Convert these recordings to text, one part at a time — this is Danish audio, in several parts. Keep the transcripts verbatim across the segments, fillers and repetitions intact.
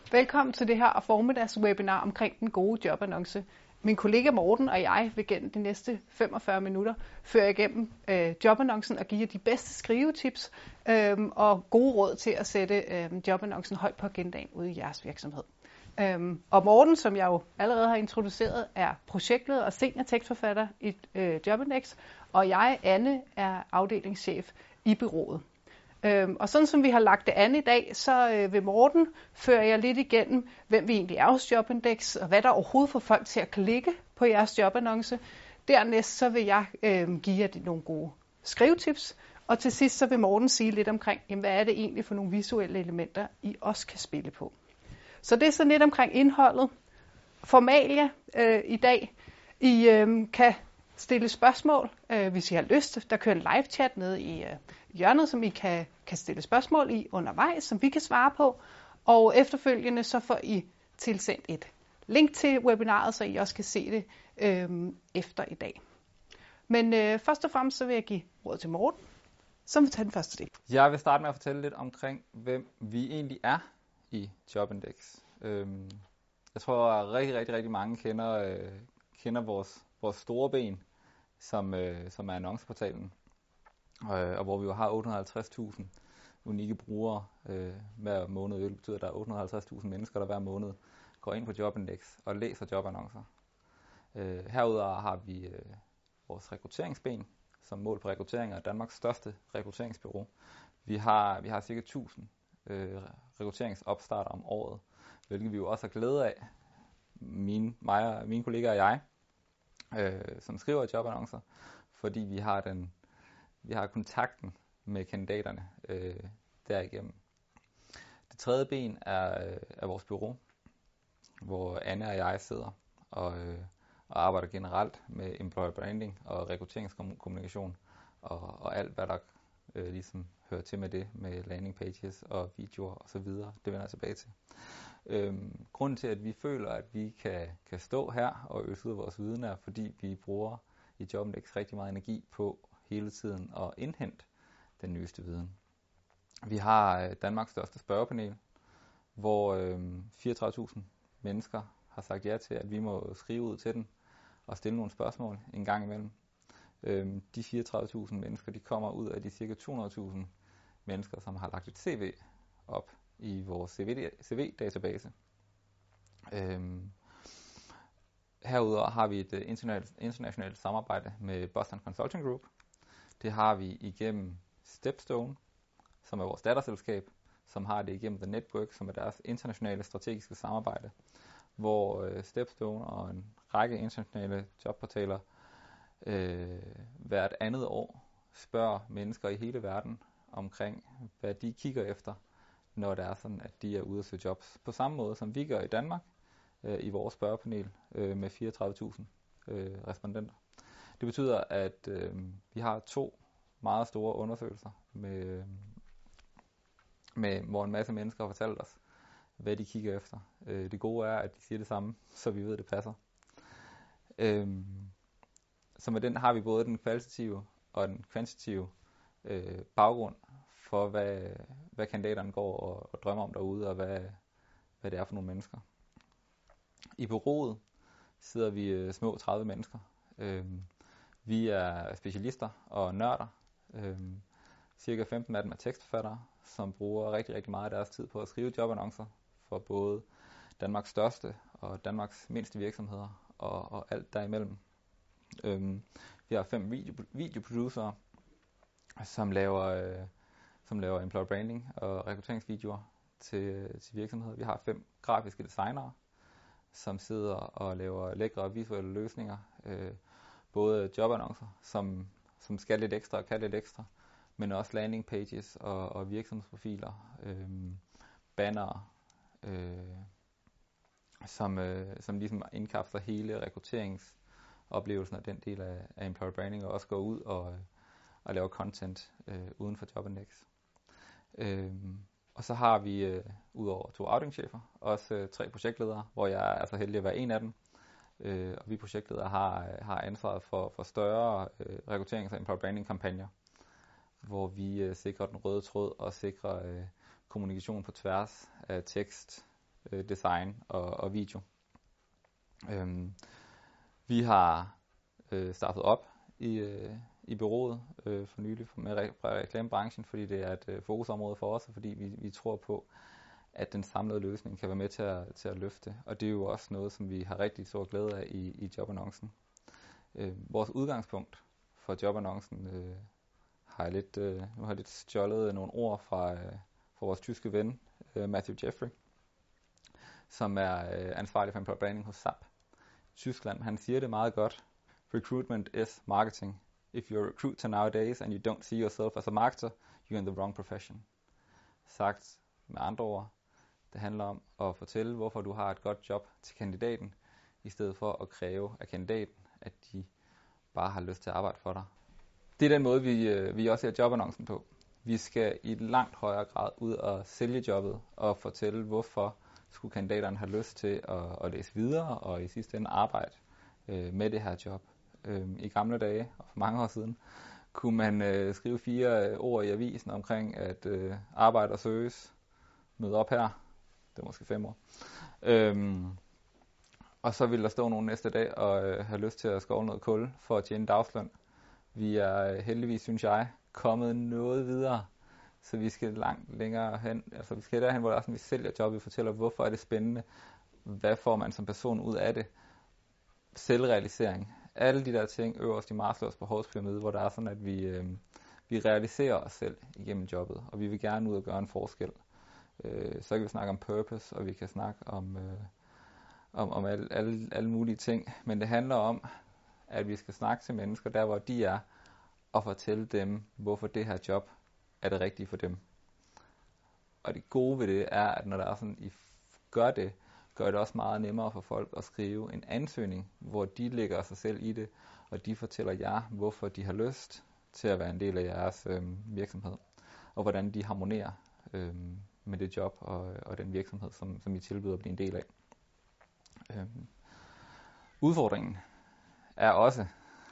Velkommen til det her formiddagswebinar omkring den gode jobannonce. Min kollega Morten og jeg vil gennem de næste femogfyrre minutter føre igennem øh, jobannoncen og give jer de bedste skrivetips øh, og gode råd til at sætte øh, jobannoncen højt på agendaen ude i jeres virksomhed. Øh, og Morten, som jeg jo allerede har introduceret, er projektleder og seniortekstforfatter i øh, Jobindex, og jeg, Anne, er afdelingschef i bureauet. Øhm, og sådan som vi har lagt det an i dag, så øh, vil Morten føre jer lidt igennem, hvem vi egentlig er hos Jobindex, og hvad der overhovedet får folk til at klikke på jeres jobannonce. Dernæst så vil jeg øh, give jer nogle gode skrivetips, og til sidst så vil Morten sige lidt omkring, jamen, hvad er det egentlig for nogle visuelle elementer, I også kan spille på. Så det er sådan lidt omkring indholdet. Formalia øh, i dag. I øh, kan stille spørgsmål, øh, hvis I har lyst. Der kører en live chat nede i øh, hjørnet, som I kan, kan stille spørgsmål i undervejs, som vi kan svare på. Og efterfølgende så får I tilsendt et link til webinaret, så I også kan se det øh, efter i dag. Men øh, først og fremmest så vil jeg give råd til Morten, som vil tage den første del. Jeg vil starte med at fortælle lidt omkring, hvem vi egentlig er i Jobindex. Øhm, jeg tror, at rigtig, rigtig, rigtig mange kender, øh, kender vores, vores store ben, som, øh, som er annonceportalen, øh, og hvor vi jo har otte hundrede og halvtreds tusind unikke brugere øh, hver måned. Det betyder, at der er otte hundrede og halvtreds tusind mennesker, der hver måned går ind på Jobindex og læser jobannoncer. Øh, herudover har vi øh, vores rekrutteringsben, som mål på rekruttering af Danmarks største rekrutteringsbureau. Vi har, vi har cirka tusind øh, rekrutteringsopstarter om året, hvilket vi jo også har glæde af, mine, mig og mine kollegaer og jeg, øh, som skriver i jobannoncer, fordi vi har, den, vi har kontakten med kandidaterne øh, derigennem. Det tredje ben er, øh, er vores bureau, hvor Anne og jeg sidder og, øh, og arbejder generelt med employer branding og rekrutteringskommunikation og, og alt, hvad der øh, ligesom hører til med det, med landing pages og videoer og så videre. Det vender jeg tilbage til. Øhm, grunden til, at vi føler, at vi kan, kan stå her og øse ud af vores viden, er, fordi vi bruger i Jobindex rigtig meget energi på hele tiden at indhente den nyeste viden. Vi har øh, Danmarks største spørgepanel, hvor øh, fireogtredive tusind mennesker har sagt ja til, at vi må skrive ud til den og stille nogle spørgsmål en gang imellem. Øhm, de fireogtredive tusind mennesker, de kommer ud af de cirka to hundrede tusind mennesker, som har lagt et C V op i vores C V-database. Øhm, herudover har vi et uh, internationalt, internationalt samarbejde med Boston Consulting Group. Det har vi igennem Stepstone, som er vores datterselskab, som har det igennem The Network, som er deres internationale strategiske samarbejde, hvor uh, Stepstone og en række internationale jobportaler øh, hvert andet år spørger mennesker i hele verden omkring, hvad de kigger efter, når det er sådan, at de er ude at søge jobs. På samme måde som vi gør i Danmark, øh, i vores spørgepanel øh, med fireogtredive tusind øh, respondenter. Det betyder, at øh, vi har to meget store undersøgelser, med, med, hvor en masse mennesker har fortalt os, hvad de kigger efter. Øh, det gode er, at de siger det samme, så vi ved, at det passer. Øh, så med den har vi både den kvalitative og den kvantitative øh, baggrund for, hvad, hvad kandidaterne går og, og drømmer om derude, og hvad, hvad det er for nogle mennesker. I bureauet sidder vi øh, små tredive mennesker. Øhm, vi er specialister og nørder. Øhm, cirka femten af dem er tekstforfattere, som bruger rigtig, rigtig meget af deres tid på at skrive jobannoncer for både Danmarks største og Danmarks mindste virksomheder og, og alt derimellem. Øhm, vi har fem video, videoproducere, som laver... Øh, som laver employer branding og rekrutteringsvideoer til, til virksomheder. Vi har fem grafiske designere, som sidder og laver lækre visuelle løsninger. Øh, både jobannoncer, som, som skal lidt ekstra og kan lidt ekstra, men også landing pages og, og virksomhedsprofiler, øh, banner, øh, som, øh, som ligesom indkapsler hele rekrutteringsoplevelsen af den del af, af employer branding, og også går ud og, og laver content øh, uden for Jobindex. Øhm, og så har vi, øh, udover to afdelingschefer, også øh, tre projektledere, hvor jeg er så heldig at være en af dem. Øh, og vi projektledere har, har ansvaret for, for større øh, rekrutterings- og employer branding kampagner, hvor vi øh, sikrer den røde tråd og sikrer øh, kommunikation på tværs af tekst, øh, design og, og video. Øhm, vi har øh, startet op i, øh, i bureauet øh, for nylig med re- fra reklamebranchen, fordi det er et øh, fokusområde for os, og fordi vi, vi tror på, at den samlede løsning kan være med til at, til at løfte. Og det er jo også noget, som vi har rigtig stor glæde af i, i jobannoncen. Øh, vores udgangspunkt for jobannoncen øh, har jeg lidt, øh, nu har jeg lidt stjålet nogle ord fra, øh, fra vores tyske ven, øh, Matthew Jeffrey, som er øh, ansvarlig for employer branding hos S A P Tyskland. Han siger det meget godt. Recruitment is marketing. If you're a recruiter nowadays and you don't see yourself as a marketer, you're in the wrong profession. Sagt med andre ord, det handler om at fortælle, hvorfor du har et godt job til kandidaten, i stedet for at kræve af kandidaten, at de bare har lyst til at arbejde for dig. Det er den måde, vi, vi også ser jobannoncen på. Vi skal i langt højere grad ud og sælge jobbet og fortælle, hvorfor skulle kandidaterne have lyst til at, at læse videre og i sidste ende arbejde øh, med det her job. Øh, I gamle dage, og for mange år siden, kunne man øh, skrive fire øh, ord i avisen omkring, at øh, arbejder søges, møde op her. Det er måske fem år. Øhm, og så vil der stå nogen næste dag og øh, have lyst til at skovle noget kul for at tjene dagsløn. Vi er øh, heldigvis, synes jeg, kommet noget videre, så vi skal langt længere hen. Altså vi skal derhen, hvor der er sådan, vi sælger job, vi fortæller, hvorfor er det spændende, hvad får man som person ud af det. Selvrealisering. Alle de der ting øverst i Maslows behovspyramide, hvor der er sådan, at vi, øh, vi realiserer os selv igennem jobbet, og vi vil gerne ud og gøre en forskel. Øh, så kan vi snakke om purpose, og vi kan snakke om, øh, om, om alle, alle, alle mulige ting. Men det handler om, at vi skal snakke til mennesker der, hvor de er, og fortælle dem, hvorfor det her job er det rigtige for dem. Og det gode ved det er, at når der er sådan, I gør det, gør det også meget nemmere for folk at skrive en ansøgning, hvor de lægger sig selv i det, og de fortæller jer, hvorfor de har lyst til at være en del af jeres øh, virksomhed, og hvordan de harmonerer øh, med det job og, og den virksomhed, som, som I tilbyder at blive en del af. Øh, udfordringen er også,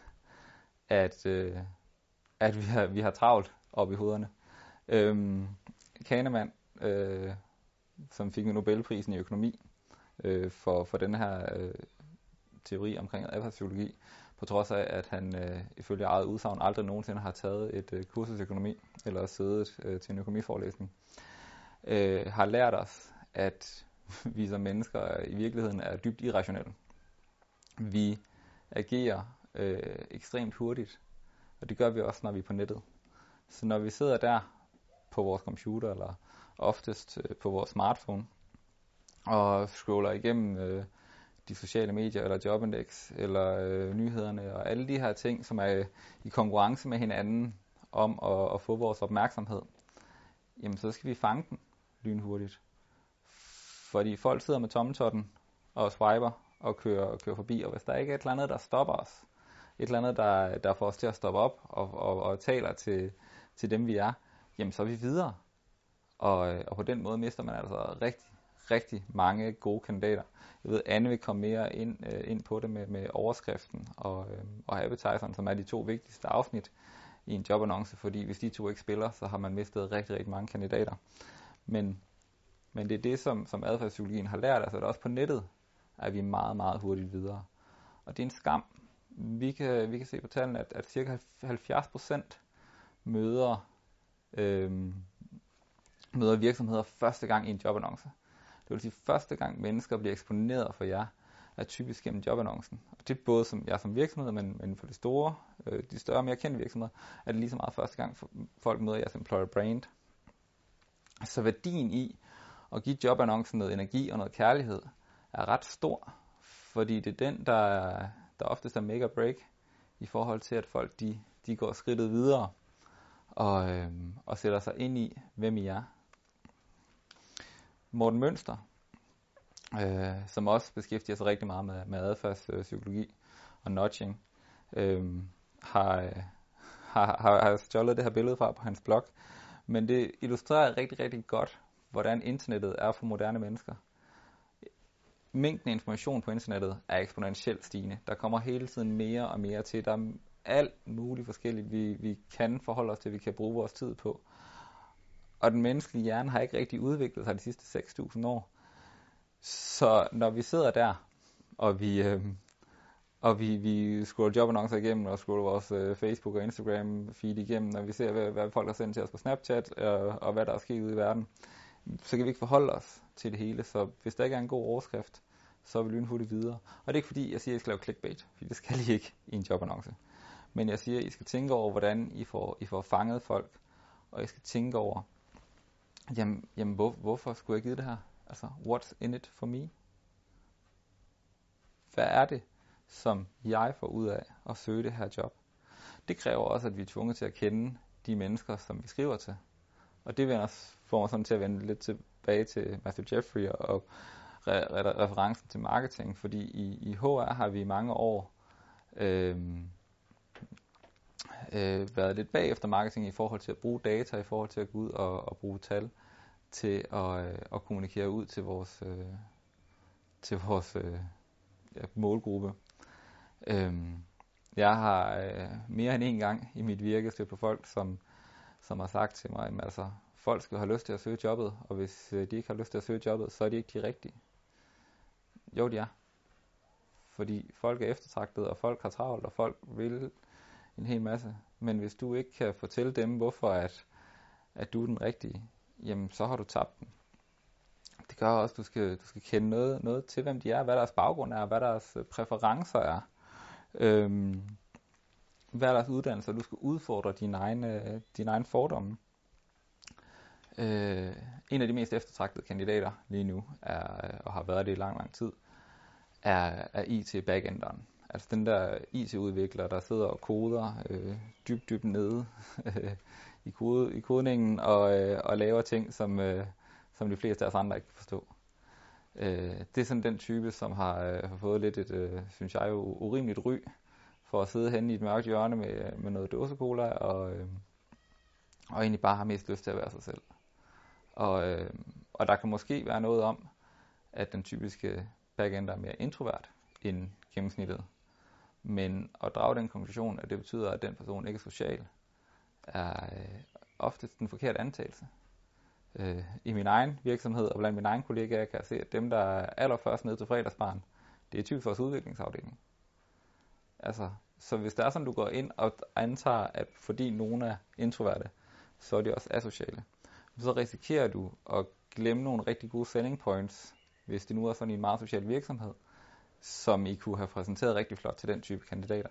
at, øh, at vi, har, vi har travlt op i hovederne. Øh, Kahneman, øh, som fik en Nobelprisen i økonomi, øh, for, for den her øh, teori omkring adfærdspsykologi, på trods af, at han øh, ifølge eget udsagn aldrig nogensinde har taget et øh, kursus i økonomi, eller siddet øh, til en økonomiforelæsning, øh, har lært os, at vi som mennesker i virkeligheden er dybt irrationelle. Vi agerer øh, ekstremt hurtigt, og det gør vi også, når vi er på nettet. Så når vi sidder der på vores computer, eller oftest øh, på vores smartphone, og scroller igennem øh, de sociale medier, eller Jobindex, eller øh, nyhederne, og alle de her ting, som er i konkurrence med hinanden om at, at få vores opmærksomhed, jamen så skal vi fange den lynhurtigt. Fordi folk sidder med tommeltotten og swiper og kører, og kører forbi, og hvis der ikke er et eller andet, der stopper os, et eller andet, der, der får os til at stoppe op og, og, og taler til, til dem, vi er, jamen så er vi videre. Og, og på den måde mister man altså rigtig, rigtig mange gode kandidater. Jeg ved, Anne vil komme mere ind, øh, ind på det med, med overskriften og, øh, og appetizeren, som er de to vigtigste afsnit i en jobannonce, fordi hvis de to ikke spiller, så har man mistet rigtig, rigtig mange kandidater. Men, men det er det, som, som adfærdspsykologien har lært, altså at også på nettet er vi meget, meget hurtigt videre. Og det er en skam. Vi kan, vi kan se på tallene, at, at cirka halvfjerds procent møder, øh, møder virksomheder første gang i en jobannonce. Det vil sige, første gang mennesker bliver eksponeret for jer, er typisk gennem jobannoncen. Og det er både som jeg som virksomhed, men, men for de store, øh, de større, mere kendte virksomheder, er det lige så meget første gang, folk møder jeres employer brand. Så værdien i at give jobannoncen noget energi og noget kærlighed er ret stor, fordi det er den, der, der oftest er make or break i forhold til, at folk de, de går skridtet videre og, øh, og sætter sig ind i, hvem I er. Morten Mønster, øh, som også beskæftiger sig rigtig meget med, med adfærdspsykologi og nudging, øh, har, har, har, har stjålet det her billede fra på hans blog. Men det illustrerer rigtig, rigtig godt, hvordan internettet er for moderne mennesker. Mængden af information på internettet er eksponentielt stigende. Der kommer hele tiden mere og mere til. Der er alt muligt forskelligt, vi, vi kan forholde os til, vi kan bruge vores tid på. Og den menneskelige hjerne har ikke rigtig udviklet sig de sidste seks tusind år. Så når vi sidder der, og vi, øh, og vi, vi scroller jobannoncer igennem, og scroller vores øh, Facebook og Instagram feed igennem, og vi ser, hvad, hvad folk har sendt til os på Snapchat, øh, og hvad der er sket ude i verden, så kan vi ikke forholde os til det hele. Så hvis der ikke er en god overskrift, så vil vi lynhurtigt videre. Og det er ikke fordi, jeg siger, at I skal lave clickbait, for det skal I ikke i en jobannonce. Men jeg siger, at I skal tænke over, hvordan I får, I får fanget folk, og I skal tænke over, jamen, jamen hvor, hvorfor skulle jeg give det her? Altså, what's in it for me? Hvad er det, som jeg får ud af at søge det her job? Det kræver også, at vi er tvunget til at kende de mennesker, som vi skriver til. Og det vender, får mig sådan til at vende lidt tilbage til Matthew Jeffrey og re- re- referencen til marketing, fordi i, i H R har vi i mange år øh, øh, været lidt bagefter marketing i forhold til at bruge data, i forhold til at gå ud og, og bruge tal til at, øh, at kommunikere ud til vores, øh, til vores øh, ja, målgruppe. Øh, jeg har øh, mere end en gang i mit virke stødt på folk, som, som har sagt til mig, at altså, folk skal have lyst til at søge jobbet, og hvis øh, de ikke har lyst til at søge jobbet, så er de ikke de rigtige. Jo, de er. Fordi folk er eftertragtet, og folk har travlt, og folk vil en hel masse. Men hvis du ikke kan fortælle dem, hvorfor at, at du er den rigtige, jamen så har du tabt den. Det gør også, at du skal, du skal kende noget, noget til, hvem de er, hvad deres baggrund er, hvad deres præferencer er. Øhm, hvad er deres uddannelser? Du skal udfordre dine egne, dine egne fordomme. Øh, en af de mest eftertragtede kandidater lige nu, er, og har været det i lang, lang tid, er, er I T-backenderen. Altså den der I T-udvikler, der sidder og koder øh, dybt, dybt nede øh, i, kode, i kodningen og, øh, og laver ting, som, øh, som de fleste af os andre ikke kan forstå. Øh, det er sådan den type, som har, øh, har fået lidt et, øh, synes jeg, jo urimeligt ry for at sidde henne i et mørkt hjørne med, med noget dåsecola og, øh, og egentlig bare har mest lyst til at være sig selv. Og, øh, og der kan måske være noget om, at den typiske backender er mere introvert end gennemsnittet. Men at drage den konklusion, at det betyder, at den person ikke er social, er øh, oftest den forkerte antagelse. Øh, I min egen virksomhed og blandt mine egne kollegaer kan jeg se, at dem, der er allerførst ned til fredagsbaren, det er typisk vores udviklingsafdeling. Altså, så hvis det er sådan, du går ind og antager, at fordi nogen er introverte, så er de også asociale, så risikerer du at glemme nogle rigtig gode selling points, hvis det nu er sådan i en meget social virksomhed, som I kunne have præsenteret rigtig flot til den type kandidater.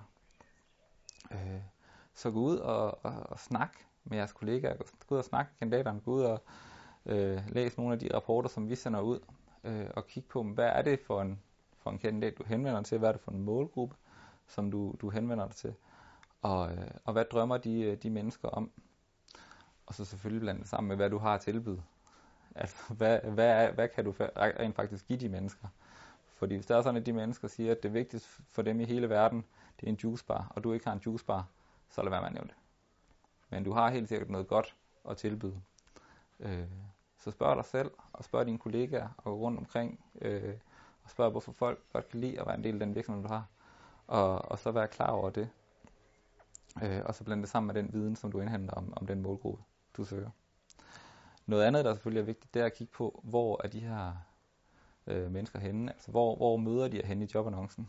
Øh, så gå ud og, og, og snak med jeres kollegaer, gå ud og snak med kandidaterne, gå ud og øh, læs nogle af de rapporter, som vi sender ud, øh, og kig på, hvad er det for en, for en kandidat, du henvender dig til, hvad er det for en målgruppe, som du, du henvender dig til, og, øh, og hvad drømmer de, de mennesker om, og så selvfølgelig blande det sammen med, hvad du har at tilbyde. Altså, hvad, hvad, er, hvad kan du rent faktisk give de mennesker? Fordi hvis der er sådan, at de mennesker siger, at det vigtigste for dem i hele verden, det er en juicebar, og du ikke har en juicebar, så lad være med at nævne det. Men du har helt sikkert noget godt at tilbyde. Øh, så spørg dig selv, og spørg dine kollegaer, og gå rundt omkring, øh, og spørg, hvorfor folk godt kan lide at være en del af den virksomhed, du har. Og, og så være klar over det. Øh, og så blande det sammen med den viden, som du indhenter om, om den målgruppe, du søger. Noget andet, der selvfølgelig er vigtigt, det er at kigge på, hvor er de her øh, mennesker henne. Altså, hvor, hvor møder de henne i jobannoncen.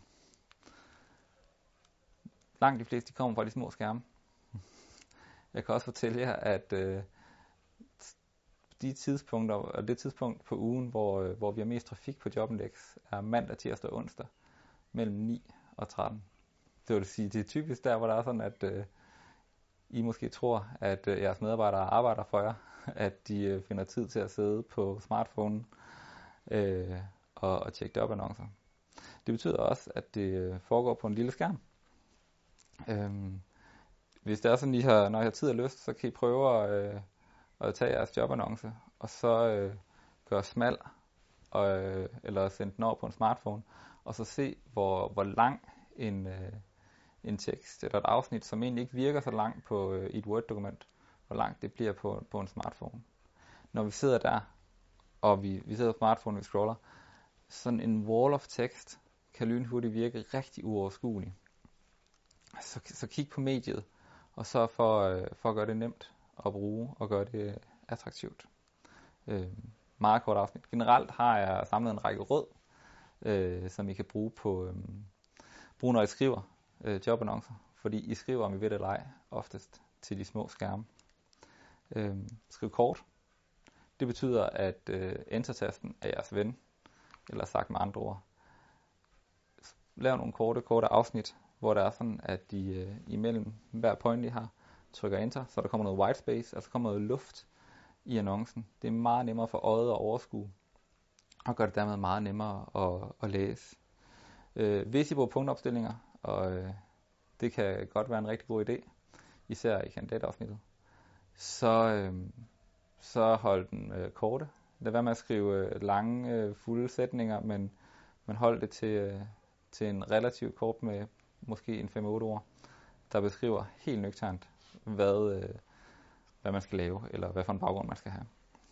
Langt de fleste, de kommer fra de små skærme. Jeg kan også fortælle jer, at øh, de tidspunkter, og det tidspunkt på ugen, hvor, øh, hvor vi har mest trafik på Jobindex, er mandag, tirsdag og onsdag, mellem ni og tretten. Det vil sige, det er typisk der, hvor der er sådan, at øh, I måske tror, at øh, jeres medarbejdere arbejder for jer, at de øh, finder tid til at sidde på smartphone øh, og, og tjekke jobannoncer. Det betyder også, at det øh, foregår på en lille skærm. Øhm, hvis det er sådan, I har, når I har tid og lyst, så kan I prøve at, øh, at tage jeres jobannonce, og så øh, gøre smal, og, øh, eller sende den over på en smartphone, og så se, hvor, hvor lang en, øh, en tekst eller et afsnit, som egentlig ikke virker så langt på øh, i et Word-dokument, hvor langt det bliver på, på en smartphone. Når vi sidder der, og vi, vi sidder på smartphone, og vi scroller, sådan en wall of text kan lynhurtigt virke rigtig uoverskuelig. Så, så kig på mediet, og så for, øh, for at gøre det nemt at bruge, og gøre det attraktivt. Øh, meget kort afsnit. Generelt har jeg samlet en række råd, øh, som I kan bruge på øh, bruge, når I skriver øh, jobannoncer. Fordi I skriver, om I ved det eller ej, oftest til de små skærme. Øh, skriv kort. Det betyder, at øh, enter-tasten er jeres ven, eller sagt med andre ord. Lav nogle korte, korte afsnit, hvor der er sådan, at de øh, imellem hver point, I har, trykker enter, så der kommer noget white space, altså kommer noget luft i annoncen. Det er meget nemmere for øjet at overskue, og gør det dermed meget nemmere at, at læse. Øh, hvis I bruger punktopstillinger, og øh, det kan godt være en rigtig god idé, især i kandidatafsnittet, så, øh, så hold den øh, korte. Lad være med at skrive øh, lange, øh, fulde sætninger, men, men hold det til, øh, til en relativt kort med måske en fem otte ord, der beskriver helt nøgternt, hvad, øh, hvad man skal lave, eller hvad for en baggrund man skal have.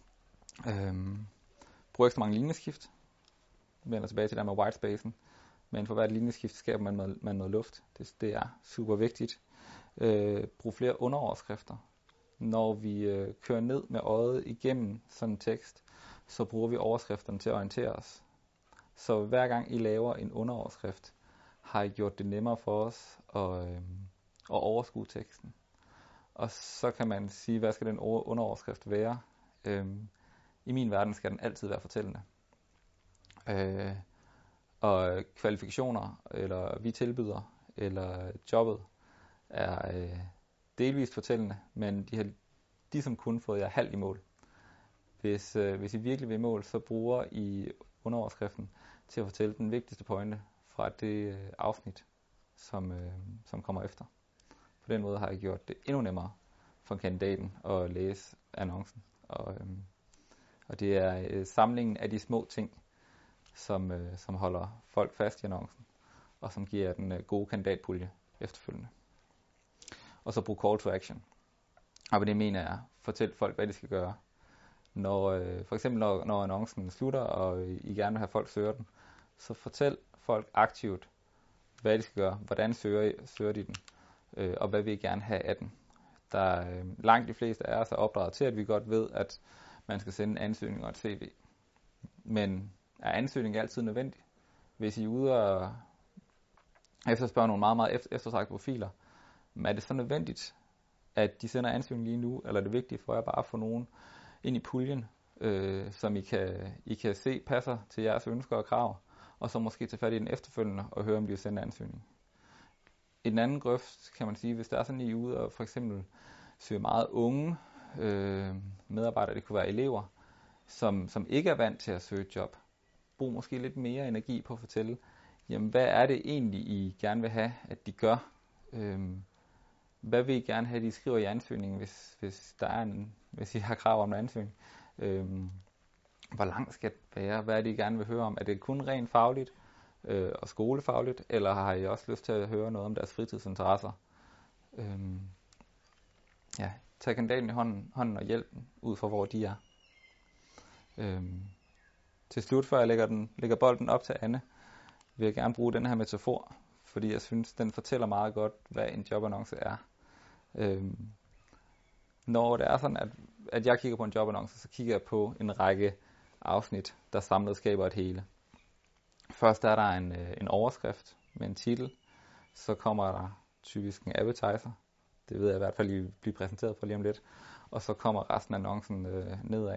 Øhm, brug ekstra mange linjeskift. Vender tilbage til det med white spacen. Men for hvert linjeskift skaber man noget, man noget luft. Det, det er super vigtigt. Øh, brug flere underoverskrifter. Når vi øh, kører ned med øjet igennem sådan en tekst, så bruger vi overskrifterne til at orientere os. Så hver gang I laver en underoverskrift, har I gjort det nemmere for os at, øh, at overskue teksten. Og så kan man sige, hvad skal den underoverskrift være? Øhm, I min verden skal den altid være fortællende. Øh, og kvalifikationer, eller vi tilbyder, eller jobbet, er øh, delvist fortællende, men de har de som kun fået jer halvt i mål. Hvis, øh, hvis I virkelig vil i mål, så bruger I underoverskriften til at fortælle den vigtigste pointe fra det øh, afsnit, som, øh, som kommer efter. På den måde har jeg gjort det endnu nemmere for kandidaten at læse annoncen. Og, øhm, og det er øh, samlingen af de små ting, som, øh, som holder folk fast i annoncen, og som giver den øh, gode kandidatpulje efterfølgende. Og så brug call to action. Og hvad det mener jeg, fortæl folk, hvad de skal gøre. Når, øh, for eksempel når, når annoncen slutter, og I gerne vil have folk søger den, så fortæl folk aktivt, hvad de skal gøre, hvordan søger, søger de den, øh, og hvad vil I gerne have af den. Der øh, langt de fleste af os er opdraget til, at vi godt ved, at man skal sende en ansøgning og et C V. Men er ansøgning altid nødvendig? Hvis I er ude og efterspørger nogle meget, meget eftertragtede profiler, er det så nødvendigt, at de sender ansøgning lige nu, eller er det vigtigt for jer bare at få nogen ind i puljen, øh, som I kan, I kan se passer til jeres ønsker og krav, og så måske tage fat i den efterfølgende og høre, om de vil sende ansøgning. I den anden grøft kan man sige, hvis der er sådan, I er ude og for eksempel søger meget unge øh, medarbejdere, det kunne være elever, som, som ikke er vant til at søge et job, brug måske lidt mere energi på at fortælle, jamen hvad er det egentlig, I gerne vil have, at de gør? Øhm, hvad vil I gerne have, at de skriver i ansøgningen, hvis, hvis, der er en, hvis I har krav om en ansøgning? Øhm, hvor langt skal det være? Hvad er det, I gerne vil høre om? Er det kun rent fagligt øh, og skolefagligt, eller har I også lyst til at høre noget om deres fritidsinteresser? Øhm, ja, tag kandidaten i hånden, hånden og hjælp dem ud fra, hvor de er. Øhm, til slut, før jeg lægger, den, lægger bolden op til Anne, vil jeg gerne bruge den her metafor, fordi jeg synes, den fortæller meget godt, hvad en jobannonce er. Øhm, når det er sådan, at, at jeg kigger på en jobannonce, så kigger jeg på en række afsnit, der samlet skaber et hele. Først er der en, en overskrift med en titel, så kommer der typisk en appetizer. Det ved jeg i hvert fald, I bliver præsenteret for lige om lidt. Og så kommer resten af annoncen øh, nedad.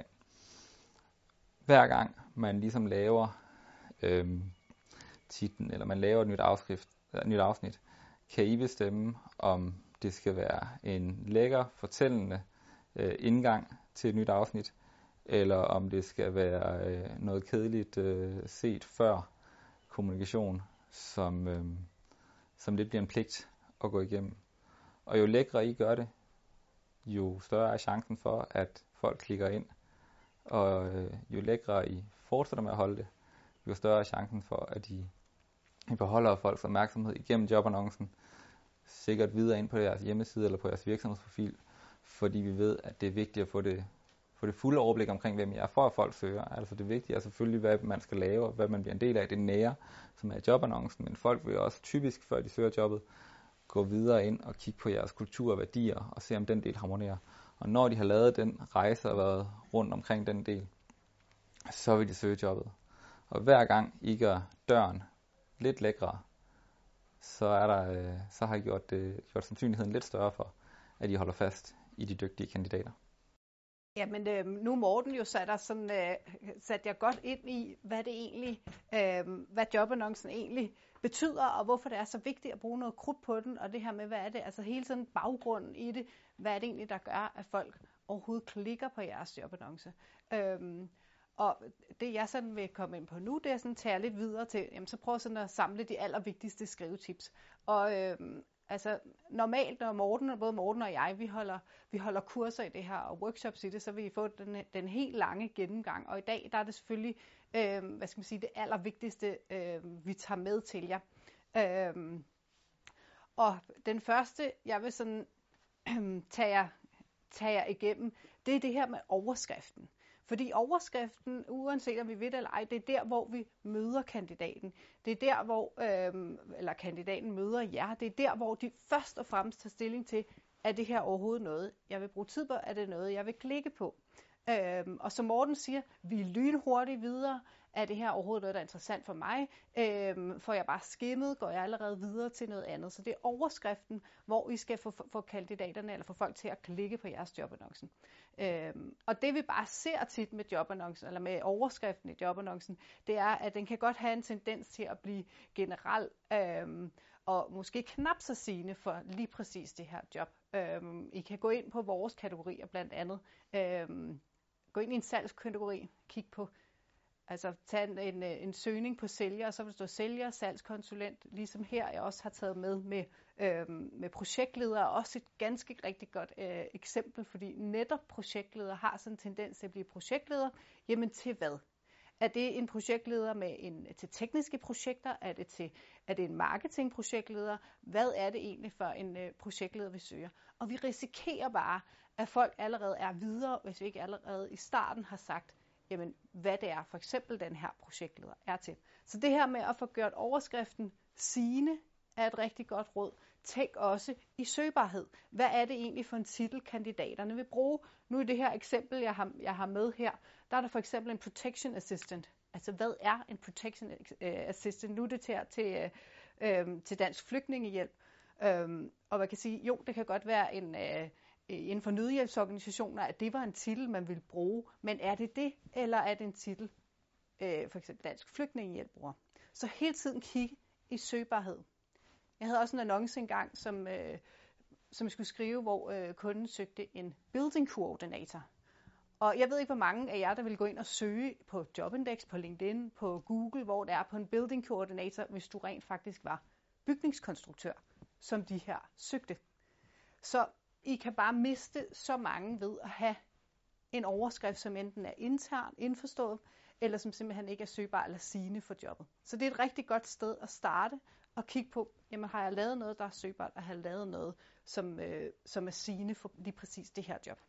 Hver gang man ligesom laver øh, titlen, eller man laver et nyt, afskrift, et nyt afsnit, kan I bestemme, om det skal være en lækker, fortællende øh, indgang til et nyt afsnit, eller om det skal være øh, noget kedeligt øh, set før kommunikation, som, øh, som lidt bliver en pligt at gå igennem. Og jo lækre I gør det, jo større er chancen for, at folk klikker ind. Og øh, jo lækre I fortsætter med at holde det, jo større er chancen for, at I, I beholder folks opmærksomhed igennem jobannoncen, sikkert videre ind på jeres hjemmeside eller på jeres virksomhedsprofil, fordi vi ved, at det er vigtigt at få det, få det fulde overblik omkring, hvem I er, for at folk søger. Altså det vigtige er selvfølgelig, hvad man skal lave, og hvad man bliver en del af, det nære, som er jobannoncen, men folk vil også typisk, før de søger jobbet, gå videre ind og kigge på jeres kultur og værdier, og se om den del harmonerer. Og når de har lavet den rejse og været rundt omkring den del, så vil de søge jobbet. Og hver gang I gør døren lidt lækrere, så, er der, øh, så har I gjort, det, gjort sandsynligheden lidt større for, at I holder fast i de dygtige kandidater. Jamen, øh, nu Morten jo sat, der sådan, øh, sat jeg godt ind i, hvad det egentlig, øh, hvad jobannoncen egentlig betyder, og hvorfor det er så vigtigt at bruge noget krudt på den, og det her med, hvad er det, altså hele tiden baggrunden i det, hvad er det egentlig, der gør, at folk overhovedet klikker på jeres jobannonce. Øh, og det jeg sådan vil komme ind på nu, det er sådan at tage lidt videre til, jamen så prøv sådan at samle de allervigtigste skrivetips. Og øh, altså normalt, når Morten, både Morten og jeg, vi holder, vi holder kurser i det her og workshops i det, så vil I få den, den helt lange gennemgang. Og i dag, der er det selvfølgelig, øh, hvad skal man sige, det allervigtigste, øh, vi tager med til jer. Øh, og den første, jeg vil sådan øh, tage, jer, tage jer igennem, det er det her med overskriften. Fordi overskriften, uanset om vi ved det eller ej, det er der, hvor vi møder kandidaten. Det er der, hvor, øh, eller kandidaten møder jer. Det er der, hvor de først og fremmest tager stilling til, er det her overhovedet noget, jeg vil bruge tid på? Er det noget, jeg vil klikke på? Øhm, og som Morten siger, vi er lynhurtigt videre. Er det her overhovedet noget, der er interessant for mig? Øhm, får jeg bare skimmet, går jeg allerede videre til noget andet. Så det er overskriften, hvor I skal få, få kandidaterne eller få folk til at klikke på jeres jobannoncen. Øhm, og det vi bare ser tit med jobannoncen, eller med overskriften i jobannoncen, det er, at den kan godt have en tendens til at blive generel, øhm, og måske knap så sigende for lige præcis det her job. Øhm, I kan gå ind på vores kategorier blandt andet. Øhm, gå ind i en salgskategori, kig på, altså tage en, en, en søgning på sælger, og så vil der stå sælger, salgskonsulent, ligesom her jeg også har taget med med, øhm, med projektleder, også et ganske rigtig godt øh, eksempel, fordi netop projektleder har sådan en tendens til at blive projektleder. Jamen til hvad? Er det en projektleder med en, til tekniske projekter? Er det, til, er det en marketingprojektleder? Hvad er det egentlig for en øh, projektleder, vi søger? Og vi risikerer bare, at folk allerede er videre, hvis vi ikke allerede i starten har sagt, jamen, hvad det er, for eksempel den her projektleder er til. Så det her med at få gjort overskriften sigende er et rigtig godt råd. Tænk også i søgbarhed. Hvad er det egentlig for en titel, kandidaterne vil bruge? Nu i det her eksempel, jeg har, jeg har med her, der er der for eksempel en protection assistant. Altså, hvad er en protection assistant? Nu er det til, til, øh, til Dansk Flygtningehjælp. Øh, og man kan sige, jo, det kan godt være en... Øh, inden for nødhjælpsorganisationer, at det var en titel, man ville bruge. Men er det det, eller er det en titel, øh, for eksempel Dansk Flygtningehjælp bruger? Så hele tiden kig i søgbarhed. Jeg havde også en annonce engang, som, øh, som jeg skulle skrive, hvor øh, kunden søgte en building coordinator. Og jeg ved ikke, hvor mange af jer, der vil gå ind og søge på Jobindex, på LinkedIn, på Google, hvor det er på en building coordinator, hvis du rent faktisk var bygningskonstruktør, som de her søgte. Så I kan bare miste så mange ved at have en overskrift, som enten er intern, indforstået, eller som simpelthen ikke er søgbar eller sigende for jobbet. Så det er et rigtig godt sted at starte og kigge på, jamen har jeg lavet noget, der er søgbart, og har jeg lavet noget, som, øh, som er sigende for lige præcis det her job.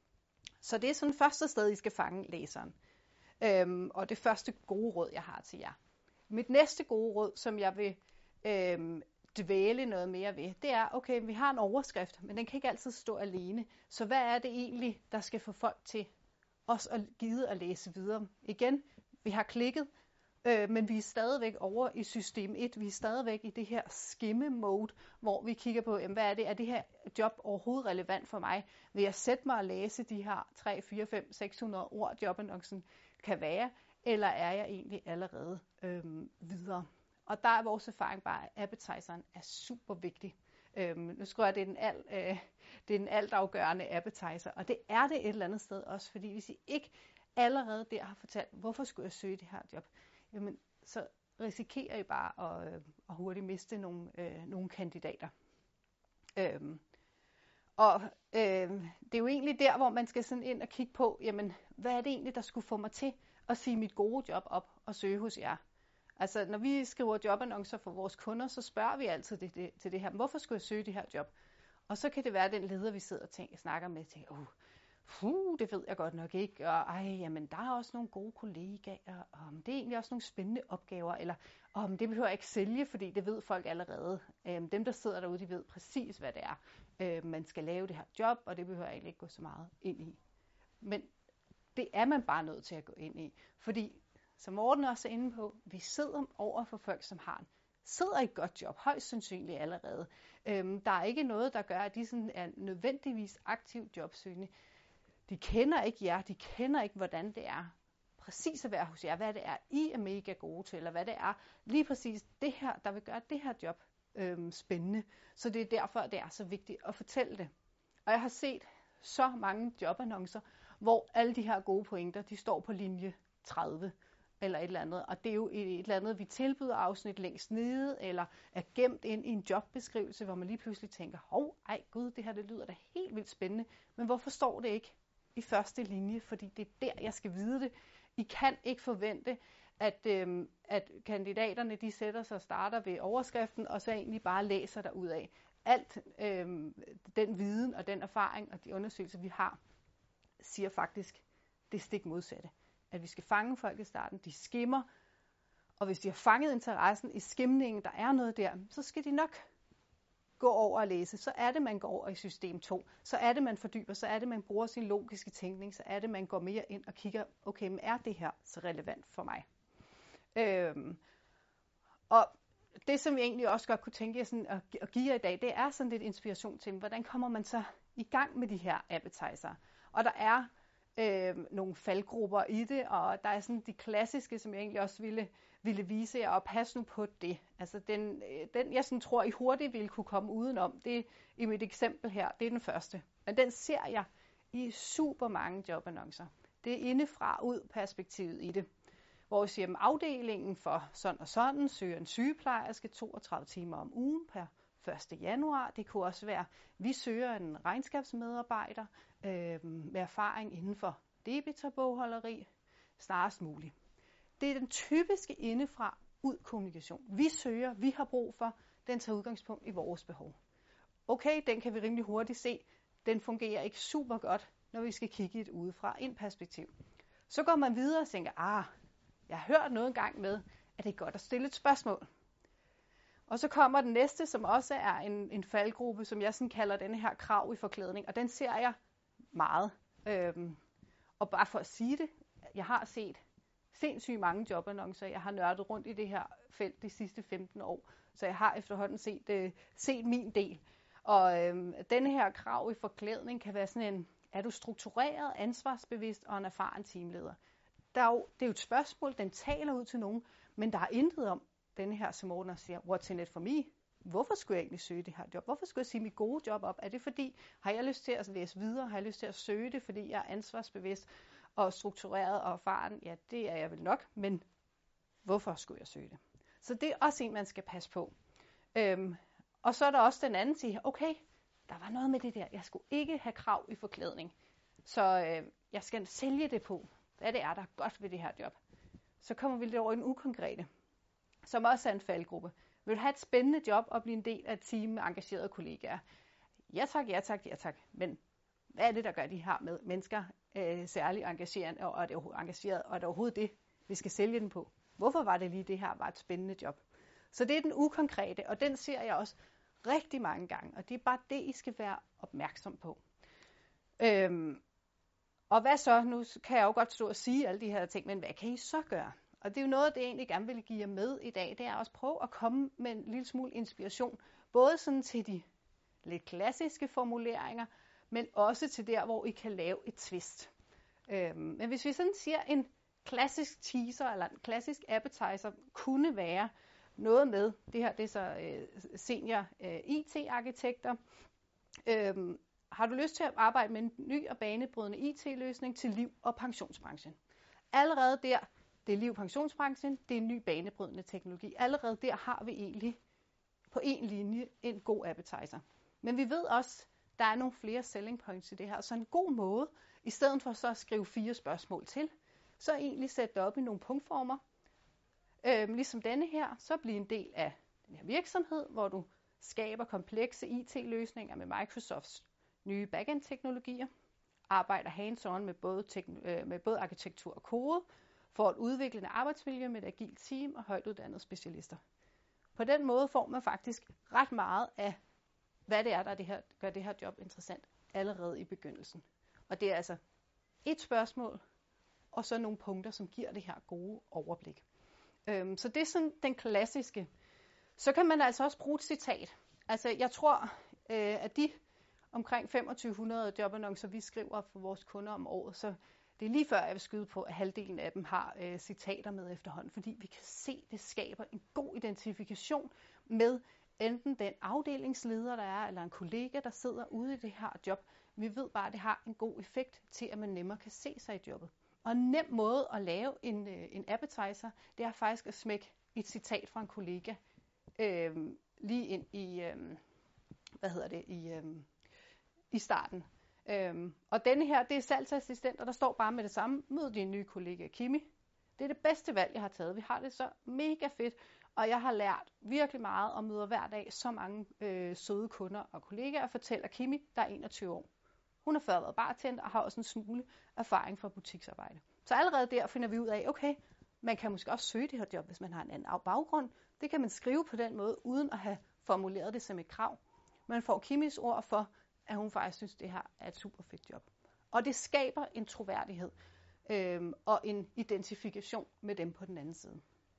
Så det er sådan første sted, I skal fange læseren. Øhm, og det første gode råd, jeg har til jer. Mit næste gode råd, som jeg vil øhm, dvæle noget mere ved, det er, okay, vi har en overskrift, men den kan ikke altid stå alene. Så hvad er det egentlig, der skal få folk til os at gide at læse videre? Igen, vi har klikket, øh, men vi er stadigvæk over i system et. Vi er stadigvæk i det her skimme-mode, hvor vi kigger på, jamen, hvad er det? Er det her job overhovedet relevant for mig? Vil jeg sætte mig og læse de her tre, fire, fem, seks hundrede ord, jobannoncen kan være, eller er jeg egentlig allerede øh, videre? Og der er vores erfaring bare, at appetizeren er super vigtig. Øhm, nu skriver jeg, at det er den, alt, øh, det er den altafgørende appetizer, og det er det et eller andet sted også, fordi hvis I ikke allerede der har fortalt, hvorfor skulle jeg søge det her job, jamen, så risikerer I bare at, øh, at hurtigt miste nogle, øh, nogle kandidater. Øhm, og øh, det er jo egentlig der, hvor man skal sådan ind og kigge på, jamen, hvad er det egentlig, der skulle få mig til at sige mit gode job op og søge hos jer? Altså, når vi skriver jobannoncer for vores kunder, så spørger vi altid det, det, til det her, hvorfor skulle jeg søge det her job? Og så kan det være, at den leder, vi sidder og tænker, snakker med, tænker, uh, fuh, det ved jeg godt nok ikke, og ej, jamen, der er også nogle gode kollegaer, og um, det er egentlig også nogle spændende opgaver, eller um, det behøver jeg ikke sælge, fordi det ved folk allerede. Um, dem, der sidder derude, de ved præcis, hvad det er, um, man skal lave det her job, og det behøver jeg egentlig ikke gå så meget ind i. Men Det er man bare nødt til at gå ind i. Fordi, som Morten også er inde på, vi sidder over for folk, som har en sidder i et godt job, højst sandsynligt allerede. Øhm, der er ikke noget, der gør, at de sådan er nødvendigvis aktivt jobsøgende. De kender ikke jer, de kender ikke, hvordan det er præcis at være hos jer, hvad det er, I er mega gode til, eller hvad det er lige præcis det her, der vil gøre det her job øhm, spændende. Så det er derfor, det er så vigtigt at fortælle det. Og jeg har set så mange jobannoncer, hvor alle de her gode pointer, de står på linje tredive eller et eller andet. Og det er jo et eller andet, vi tilbyder afsnit længst nede, eller er gemt ind i en jobbeskrivelse, hvor man lige pludselig tænker, hov, ej gud, det her det lyder da helt vildt spændende, men hvorfor står det ikke i første linje? Fordi det er der, jeg skal vide det. I kan ikke forvente, at, øhm, at kandidaterne de sætter sig og starter ved overskriften, og så egentlig bare læser derudad. Alt øhm, den viden og den erfaring og de undersøgelser, vi har, siger faktisk det stik modsatte. At vi skal fange folk i starten, de skimmer, og hvis de har fanget interessen i skimningen, der er noget der, så skal de nok gå over og læse. Så er det, man går over i system to. Så er det, man fordyber. Så er det, man bruger sin logiske tænkning. Så er det, man går mere ind og kigger, okay, men er det her så relevant for mig? Øhm, og det, som vi egentlig også godt kunne tænke jer sådan at, at give jer i dag, det er sådan lidt inspiration til, hvordan kommer man så i gang med de her appetizer? Og der er øh, nogle faldgrupper i det, og der er sådan de klassiske, som jeg egentlig også ville, ville vise jer, og pas nu på det. Altså den, den jeg sådan tror, I hurtigt ville kunne komme udenom, det i mit eksempel her, det er den første. Men den ser jeg i super mange jobannoncer. Det er indefra ud perspektivet i det. Hvor jeg siger, at afdelingen for sådan og sådan søger en sygeplejerske toogtredive timer om ugen per første januar. Det kunne også være, at vi søger en regnskabsmedarbejder øh, med erfaring inden for debitorbogholderi snarest muligt. Det er den typiske indefra ud kommunikation. Vi søger, vi har brug for, den tager udgangspunkt i vores behov. Okay, den kan vi rimelig hurtigt se. Den fungerer ikke super godt, når vi skal kigge i et udefra ind perspektiv. Så går man videre og tænker, ah, jeg har hørt noget engang med, at det er godt at stille et spørgsmål. Og så kommer den næste, som også er en, en faldgruppe, som jeg sådan kalder denne her krav i forklædning. Og den ser jeg meget. Øhm, og bare for at sige det, jeg har set sindssygt mange jobannoncer. Jeg har nørdet rundt i det her felt de sidste femten år. Så jeg har efterhånden set, øh, set min del. Og øhm, denne her krav i forklædning kan være sådan en, er du struktureret, ansvarsbevidst og en erfaren teamleder? Der er jo, det er jo et spørgsmål, den taler ud til nogen, men der er intet om denne her, som Morten siger, what's in it for me? Hvorfor skulle jeg egentlig søge det her job? Hvorfor skulle jeg sige mit gode job op? Er det fordi, har jeg lyst til at læse videre? Har jeg lyst til at søge det, fordi jeg er ansvarsbevidst og struktureret og erfaren? Ja, det er jeg vel nok, men hvorfor skulle jeg søge det? Så det er også en, man skal passe på. Øhm, og så er der også den anden side, okay, der var noget med det der. Jeg skulle ikke have krav i forklædning, så øh, jeg skal sælge det på. Hvad det er, der er godt ved det her job. Så kommer vi lidt over i den ukonkrete, som også er en faldgruppe. Vil du have et spændende job og blive en del af et team med engagerede kollegaer? Ja tak, ja tak, ja tak. Men hvad er det, der gør de her med mennesker øh, særligt engagerende, og er det engageret, og er det overhovedet det, vi skal sælge den på? Hvorfor var det lige det her var et spændende job? Så det er den ukonkrete, og den ser jeg også rigtig mange gange, og det er bare det, I skal være opmærksom på. Øhm, Og hvad så? Nu kan jeg jo godt stå og sige alle de her ting, men hvad kan I så gøre? Og det er jo noget af det, jeg egentlig gerne vil give jer med i dag, det er også prøve at komme med en lille smule inspiration, både sådan til de lidt klassiske formuleringer, men også til der, hvor I kan lave et twist. Øhm, men hvis vi sådan siger, en klassisk teaser eller en klassisk appetizer kunne være noget med, det her det er så øh, senior øh, I T-arkitekter, øhm, har du lyst til at arbejde med en ny og banebrydende I T-løsning til liv- og pensionsbranchen? Allerede der, det er liv- og pensionsbranchen, det er en ny banebrydende teknologi. Allerede der har vi egentlig på en linje en god appetizer. Men vi ved også, der er nogle flere selling points i det her. Så en god måde, i stedet for så at skrive fire spørgsmål til, så egentlig sætte det op i nogle punktformer. Øhm, ligesom denne her, så bliver en del af den her virksomhed, hvor du skaber komplekse I T-løsninger med Microsofts nye backend-teknologier, arbejder hands-on med både, tekn- øh, med både arkitektur og kode, for at udvikle en arbejdsmiljø med et agilt team og højt uddannede specialister. På den måde får man faktisk ret meget af, hvad det er, der det her, gør det her job interessant allerede i begyndelsen. Og det er altså et spørgsmål og så nogle punkter, som giver det her gode overblik. Øhm, så det er sådan den klassiske. Så kan man altså også bruge et citat. Altså jeg tror, øh, at de omkring femogtyve hundrede jobannoncer, vi skriver for vores kunder om året, så det er lige før, jeg vil skyde på, at halvdelen af dem har øh, citater med efterhånden, fordi vi kan se, at det skaber en god identifikation med enten den afdelingsleder, der er, eller en kollega, der sidder ude i det her job. Vi ved bare, at det har en god effekt til, at man nemmere kan se sig i jobbet. Og en nem måde at lave en, øh, en appetizer, det er faktisk at smække et citat fra en kollega øh, lige ind i, øh, hvad hedder det, i, øh, i starten. Øhm, og denne her, det er salgsassistenter, der står bare med det samme. Mød din nye kollega Kimi. Det er det bedste valg, jeg har taget. Vi har det så mega fedt, og jeg har lært virkelig meget og møder hver dag så mange øh, søde kunder og kollegaer, fortæller Kimi, der er enogtyve år. Hun har før været bartender og har også en smule erfaring fra butiksarbejde. Så allerede der finder vi ud af, okay, man kan måske også søge det her job, hvis man har en anden baggrund. Det kan man skrive på den måde, uden at have formuleret det som et krav. Man får Kimis ord for, at hun faktisk synes, det her er et super fedt job. Og det skaber en troværdighed øhm, og en identifikation med dem på den anden side.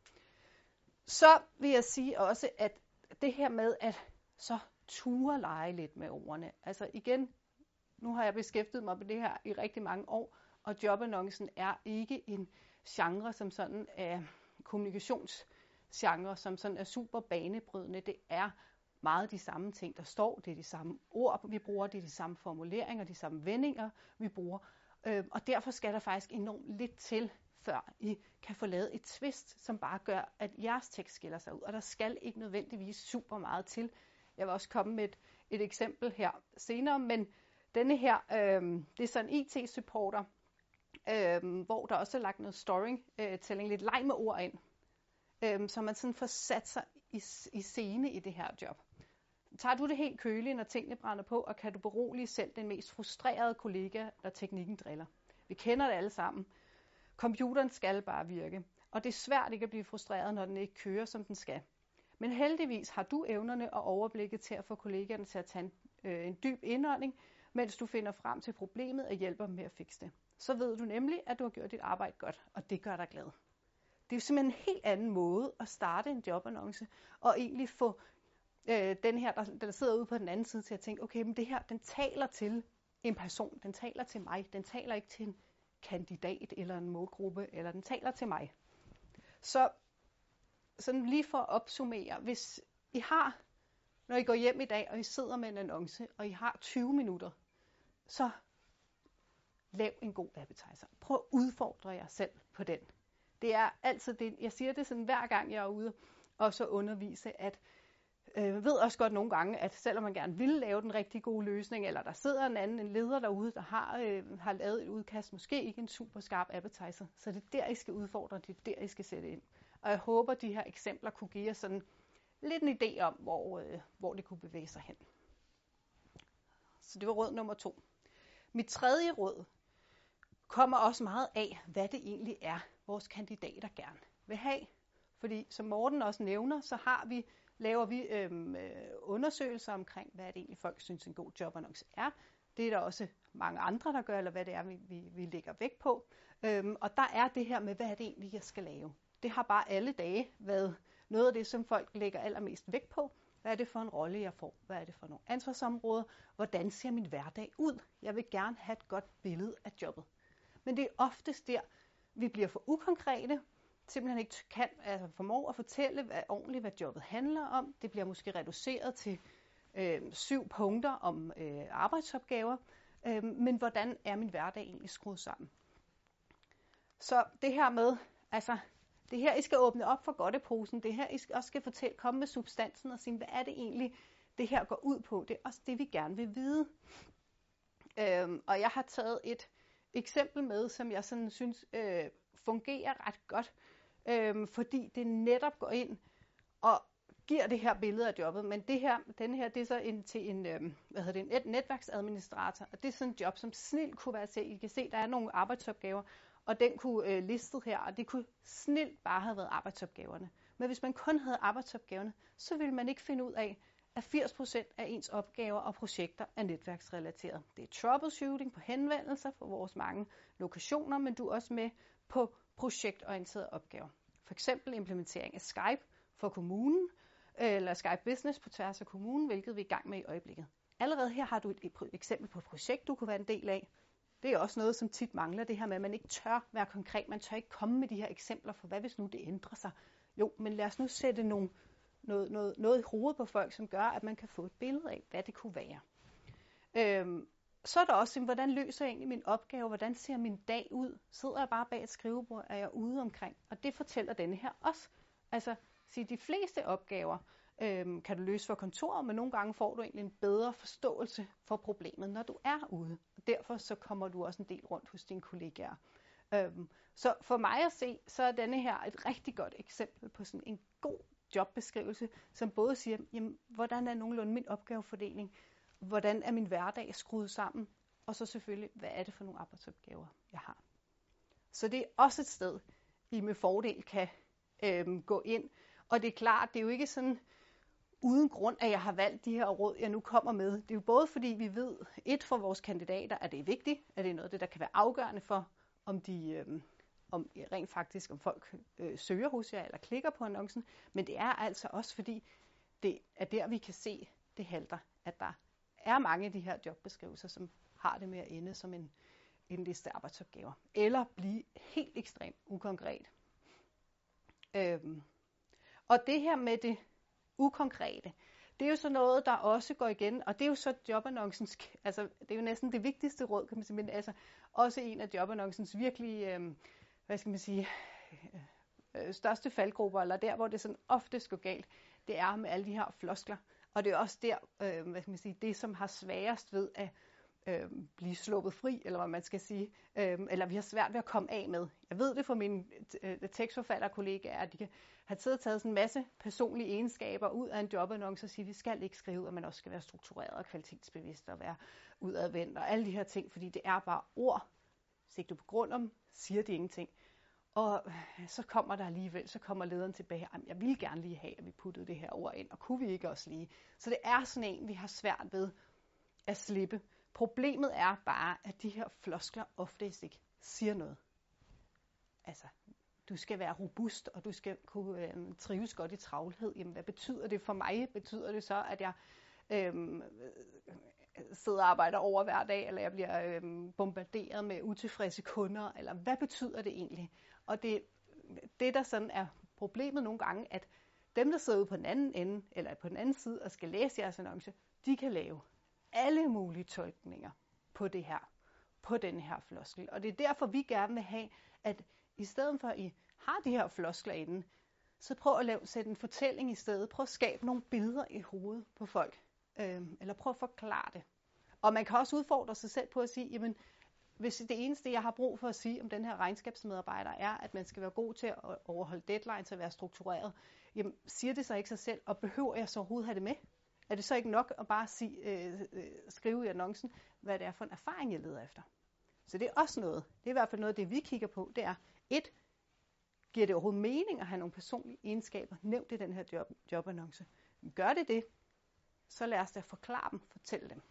Så vil jeg sige også, at det her med at så ture lege lidt med ordene. Altså igen, nu har jeg beskæftiget mig med det her i rigtig mange år, og jobannoncen er ikke en genre som sådan af kommunikationsgenre, som sådan er super banebrydende. Det er meget de samme ting, der står. Det er de samme ord, vi bruger. Det er de samme formuleringer, de samme vendinger, vi bruger. Øh, og derfor skal der faktisk enormt lidt til, før I kan få lavet et twist, som bare gør, at jeres tekst skiller sig ud. Og der skal ikke nødvendigvis super meget til. Jeg vil også komme med et, et eksempel her senere, men denne her, øh, det er sådan en I T-supporter, øh, hvor der også er lagt noget storytelling, øh, lidt leg med ord ind, øh, så man sådan får sat sig i, i scene i det her job. Tager du det helt køligt, når tingene brænder på, og kan du berolige selv den mest frustrerede kollega, når teknikken driller? Vi kender det alle sammen. Computeren skal bare virke, og det er svært ikke at blive frustreret, når den ikke kører, som den skal. Men heldigvis har du evnerne og overblikket til at få kollegaerne til at tage en, øh, en dyb indånding, mens du finder frem til problemet og hjælper dem med at fikse det. Så ved du nemlig, at du har gjort dit arbejde godt, og det gør dig glad. Det er jo simpelthen en helt anden måde at starte en jobannonce, og egentlig få øh, den her, der, der sidder ude på den anden side, til at tænke, okay, men det her, den taler til en person, den taler til mig, den taler ikke til en kandidat eller en målgruppe, eller den taler til mig. Så sådan lige for at opsummere, hvis I har, når I går hjem i dag, og I sidder med en annonce, og I har tyve minutter, så lav en god appetizer. Prøv at udfordre jer selv på den. Det er altid det, jeg siger det sådan hver gang jeg er ude og så undervise, at jeg øh, ved også godt nogle gange, at selvom man gerne vil lave den rigtig gode løsning, eller der sidder en anden, en leder derude, der har, øh, har lavet et udkast, måske ikke en super skarp appetizer, så det er der, I skal udfordre, det er der, I skal sætte ind. Og jeg håber, de her eksempler kunne give jer sådan lidt en idé om, hvor, øh, hvor det kunne bevæge sig hen. Så det var råd nummer to. Mit tredje råd kommer også meget af, hvad det egentlig er, vores kandidater gerne vil have. Fordi som Morten også nævner, så har vi, laver vi øhm, øh, undersøgelser omkring, hvad det egentlig folk synes en god jobannonce er. Det er der også mange andre, der gør, eller hvad det er, vi, vi, vi lægger vægt på. Øhm, og der er det her med, hvad er det egentlig, jeg skal lave. Det har bare alle dage været noget af det, som folk lægger allermest vægt på. Hvad er det for en rolle, jeg får? Hvad er det for nogle ansvarsområder? Hvordan ser min hverdag ud? Jeg vil gerne have et godt billede af jobbet. Men det er oftest der, vi bliver for ukonkrete, simpelthen ikke kan altså formå at fortælle hvad, ordentligt, hvad jobbet handler om. Det bliver måske reduceret til øh, syv punkter om øh, arbejdsopgaver, øh, men hvordan er min hverdag egentlig skruet sammen? Så det her med, altså det her, I skal åbne op for godteposen, det her, I skal også skal fortælle, komme med substansen og sige, hvad er det egentlig, det her går ud på? Det er også det, vi gerne vil vide. Øh, og jeg har taget et eksempel med, som jeg sådan synes øh, fungerer ret godt, øh, fordi det netop går ind og giver det her billede af jobbet. Men det her, den her, det er så en, til en, øh, hvad hedder det, en netværksadministrator, og det er sådan et job, som snilt kunne være til. I kan se, der er nogle arbejdsopgaver, og den kunne øh, listet her, og det kunne snilt bare have været arbejdsopgaverne. Men hvis man kun havde arbejdsopgaverne, så ville man ikke finde ud af, at firs procent af ens opgaver og projekter er netværksrelateret. Det er troubleshooting på henvendelser for vores mange lokationer, men du er også med på projektorienterede opgaver. For eksempel implementering af Skype for kommunen, eller Skype Business på tværs af kommunen, hvilket vi er i gang med i øjeblikket. Allerede her har du et eksempel på et projekt, du kunne være en del af. Det er også noget, som tit mangler, det her med, at man ikke tør være konkret. Man tør ikke komme med de her eksempler for, hvad hvis nu det ændrer sig. Jo, men lad os nu sætte nogle, noget, noget, noget i hovedet på folk, som gør, at man kan få et billede af, hvad det kunne være. Øhm, så er der også, hvordan løser jeg egentlig min opgave? Hvordan ser min dag ud? Sidder jeg bare bag et skrivebord? Er jeg ude omkring? Og det fortæller denne her også. Altså, sige, de fleste opgaver øhm, kan du løse for kontoret, men nogle gange får du egentlig en bedre forståelse for problemet, når du er ude. Og derfor så kommer du også en del rundt hos dine kollegaer. Øhm, så for mig at se, så er denne her et rigtig godt eksempel på sådan en god jobbeskrivelse, som både siger, jamen, hvordan er nogenlunde min opgavefordeling, hvordan er min hverdag skruet sammen, og så selvfølgelig, hvad er det for nogle arbejdsopgaver, jeg har. Så det er også et sted, I med fordel kan øhm, gå ind. Og det er klart, det er jo ikke sådan uden grund, at jeg har valgt de her råd, jeg nu kommer med. Det er jo både fordi, vi ved, et for vores kandidater, at det er vigtigt, at det er noget af det, der kan være afgørende for, om de øhm, om rent faktisk, om folk øh, søger hos jer eller klikker på annoncen. Men det er altså også fordi, det er der, vi kan se, det halter, at der er mange af de her jobbeskrivelser, som har det med at ende som en, en liste arbejdsopgaver. Eller blive helt ekstremt ukonkret. Øhm, og det her med det ukonkrete, det er jo så noget, der også går igen, og det er jo så jobannoncens, altså det er jo næsten det vigtigste råd, kan man sige, men altså også en af jobannoncens virkelig, øhm, hvad skal man sige, øh, største faldgrupper, eller der, hvor det sådan oftest går galt, det er med alle de her floskler. Og det er også der, øh, hvad skal man sige, det som har sværest ved at øh, blive sluppet fri, eller hvad man skal sige, øh, eller vi har svært ved at komme af med. Jeg ved det fra mine øh, tekstforfatterkollegaer, at de kan have taget sådan en masse personlige egenskaber ud af en jobannonce og sige, at vi skal ikke skrive, at man også skal være struktureret og kvalitetsbevidst og være udadvendt og alle de her ting, fordi det er bare ord. Hvis ikke du på grund om, siger de ingenting. Og så kommer der alligevel, så kommer lederen tilbage, jeg ville gerne lige have, at vi puttede det her ord ind, og kunne vi ikke også lige? Så det er sådan en, vi har svært ved at slippe. Problemet er bare, at de her floskler oftest ikke siger noget. Altså, du skal være robust, og du skal kunne øh, trives godt i travlhed. Jamen, hvad betyder det for mig? Betyder det så, at jeg øh, sidder og arbejder over hver dag, eller jeg bliver øh, bombarderet med utilfredse kunder, eller hvad betyder det egentlig? Og det, det der sådan er problemet nogle gange, at dem, der sidder ude på den anden ende, eller på den anden side og skal læse jeres annonce, de kan lave alle mulige tolkninger på det her, på den her floskel. Og det er derfor, vi gerne vil have, at i stedet for, at I har de her floskler inde, så prøv at lave, sætte en fortælling i stedet. Prøv at skabe nogle billeder i hovedet på folk. Øhm, eller prøv at forklare det. Og man kan også udfordre sig selv på at sige, jamen, hvis det eneste, jeg har brug for at sige om den her regnskabsmedarbejder, er, at man skal være god til at overholde deadlines og være struktureret, jamen, siger det så ikke sig selv, og behøver jeg så overhovedet have det med? Er det så ikke nok at bare sige, øh, øh, skrive i annoncen, hvad det er for en erfaring, jeg leder efter? Så det er også noget. Det er i hvert fald noget af det, vi kigger på. Det er, et, giver det overhovedet mening at have nogle personlige egenskaber nævnt i den her job, jobannonce? Gør det det, så lad os da forklare dem, fortælle dem.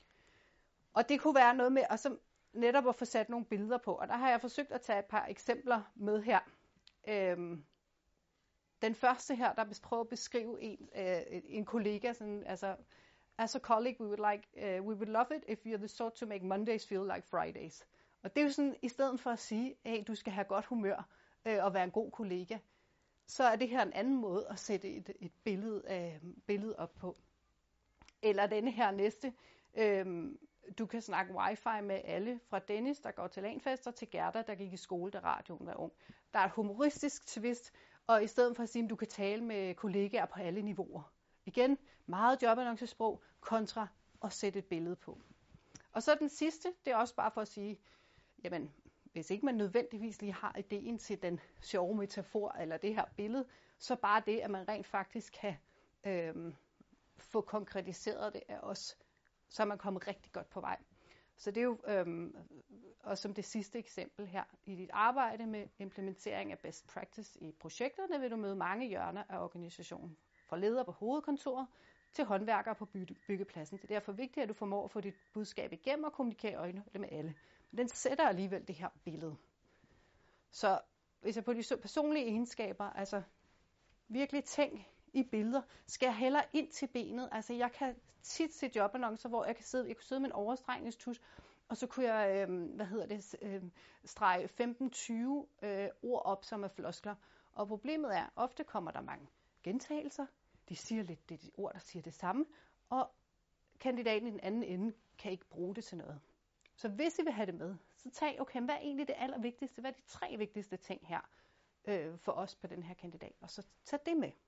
Og det kunne være noget med at så netop at få sat nogle billeder på. Og der har jeg forsøgt at tage et par eksempler med her. Øhm, den første her, der prøver at beskrive en, øh, en kollega, sådan, altså, as a colleague, we would, like, uh, we would love it if you're the sort to make Mondays feel like Fridays. Og det er jo sådan, i stedet for at sige, hey, du skal have godt humør øh, og være en god kollega, så er det her en anden måde at sætte et, et billede, øh, billede op på. Eller denne her næste, øh, du kan snakke wifi med alle, fra Dennis, der går til lanfester, til Gerda, der gik i skole, da radioen var ung. Der er et humoristisk twist, og i stedet for at sige, at du kan tale med kollegaer på alle niveauer. Igen, meget jobannoncesprog kontra at sætte et billede på. Og så den sidste, det er også bare for at sige, jamen, hvis ikke man nødvendigvis lige har ideen til den sjove metafor eller det her billede, så bare det, at man rent faktisk kan øhm, få konkretiseret det af os, så er man kommet rigtig godt på vej. Så det er jo, øhm, og som det sidste eksempel her, i dit arbejde med implementering af best practice i projekterne, vil du møde mange hjørner af organisationen. Fra ledere på hovedkontoret, til håndværkere på byggepladsen. Det er derfor vigtigt, at du formår at få dit budskab igennem og kommunikere øjne med alle. Men den sætter alligevel det her billede. Så hvis jeg på de personlige egenskaber, altså virkelig tænk i billeder, skal jeg hellere ind til benet. Altså jeg kan tit se jobannoncer, hvor jeg kan sidde, jeg kunne sidde med en overstregningstus, og så kunne jeg, øh, hvad hedder det, øh, strege femten til tyve øh, ord op, som er floskler. Og problemet er, ofte kommer der mange gentagelser, de siger lidt det, de ord, der siger det samme, og kandidaten i den anden ende kan ikke bruge det til noget. Så hvis I vil have det med, så tag, okay, hvad er egentlig det allervigtigste, hvad er de tre vigtigste ting her øh, for os på den her kandidat, og så tag det med.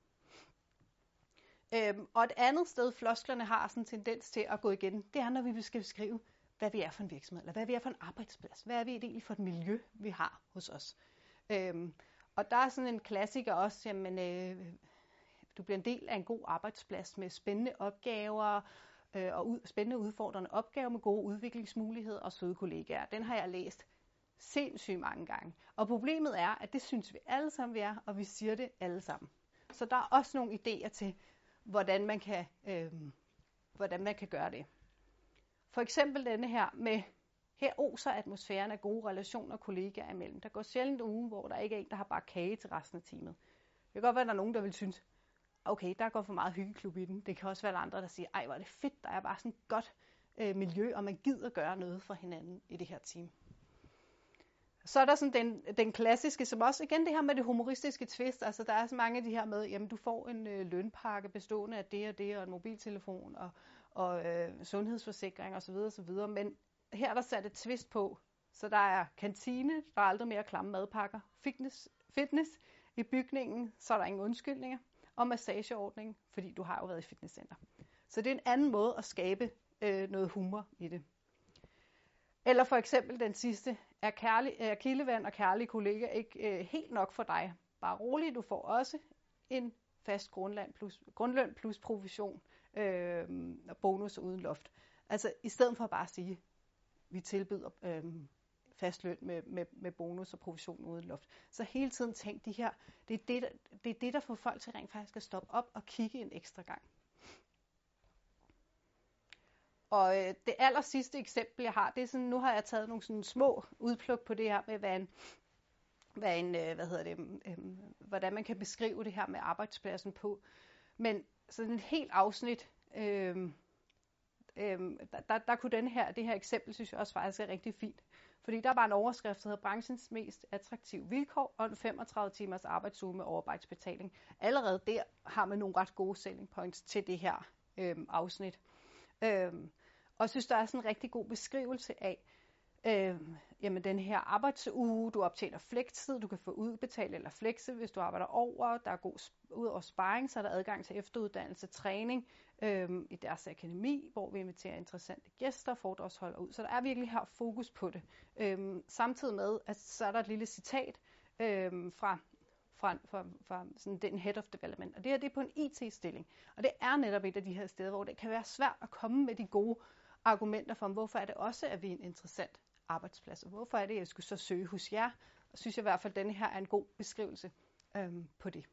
Øhm, og et andet sted, flosklerne har sådan en tendens til at gå igen, det er, når vi skal beskrive, hvad vi er for en virksomhed, eller hvad vi er for en arbejdsplads, hvad er vi egentlig for et miljø, vi har hos os. Øhm, og der er sådan en klassiker også, jamen, øh, du bliver en del af en god arbejdsplads med spændende opgaver, øh, og ud, spændende udfordrende opgaver med gode udviklingsmuligheder og søde kollegaer. Den har jeg læst sindssygt mange gange. Og problemet er, at det synes vi alle sammen vi er, og vi siger det alle sammen. Så der er også nogle idéer til, hvordan man kan, øh, hvordan man kan gøre det. For eksempel denne her med, her oser atmosfæren af gode relationer og kollegaer imellem. Der går sjældent uge, hvor der ikke er en, der har bare kage til resten af timet. Det kan godt være, at der er nogen, der vil synes, okay, der går for meget hyggeklub i den. Det kan også være andre, der siger, ej, hvor er det fedt, der er bare sådan et godt øh, miljø, og man gider gøre noget for hinanden i det her team. Så er der sådan den, den klassiske, som også igen det her med det humoristiske twist, altså der er så mange af de her med, jamen du får en øh, lønpakke bestående af det og det, og en mobiltelefon, og, og øh, sundhedsforsikring osv. osv. Men her er der sat et twist på, så der er kantine, der er aldrig mere klamme madpakker, fitness, fitness i bygningen, så er der ingen undskyldninger, og massageordning, fordi du har jo været i fitnesscenter. Så det er en anden måde at skabe øh, noget humor i det. Eller for eksempel den sidste, er, kærlig, er kildevand og kærlige kollega ikke øh, helt nok for dig? Bare rolig, du får også en fast grundløn plus, grundløn plus provision øh, og bonus uden loft. Altså i stedet for bare at sige, vi tilbyder øh, fast løn med, med, med bonus og provision uden loft. Så hele tiden tænk de her, det er det, der, det er det, der får folk til rent faktisk at stoppe op og kigge en ekstra gang. Og øh, det aller sidste eksempel, jeg har, det er sådan, nu har jeg taget nogle sådan små udpluk på det her med, hvad en, hvad en øh, hvad hedder det, øh, hvordan man kan beskrive det her med arbejdspladsen på. Men sådan et helt afsnit, øh, øh, der, der, der kunne den her, det her eksempel, synes jeg også faktisk er rigtig fint. Fordi der var en overskrift, der hedder branchens mest attraktive vilkår og en femogtredive timers arbejdsuge med overarbejdsbetaling. Allerede der har man nogle ret gode selling points til det her øh, afsnit. Øhm, og jeg synes, der er sådan en rigtig god beskrivelse af, øhm, jamen den her arbejdsuge, du optjener flekstid, du kan få udbetalt eller flekse, hvis du arbejder over, der er god ud over sparring, så er der adgang til efteruddannelse, træning øhm, i deres akademi, hvor vi inviterer interessante gæster, foredragsholdere ud. Så der er virkelig her fokus på det. Øhm, samtidig med, at så er der et lille citat øhm, fra fra, fra, fra sådan den head of development. Og det her, det er på en I T-stilling. Og det er netop et af de her steder, hvor det kan være svært at komme med de gode argumenter for, hvorfor er det også, at vi er en interessant arbejdsplads, og hvorfor er det, at jeg skulle så søge hos jer. Og synes jeg i hvert fald, at denne her er en god beskrivelse øhm, på det.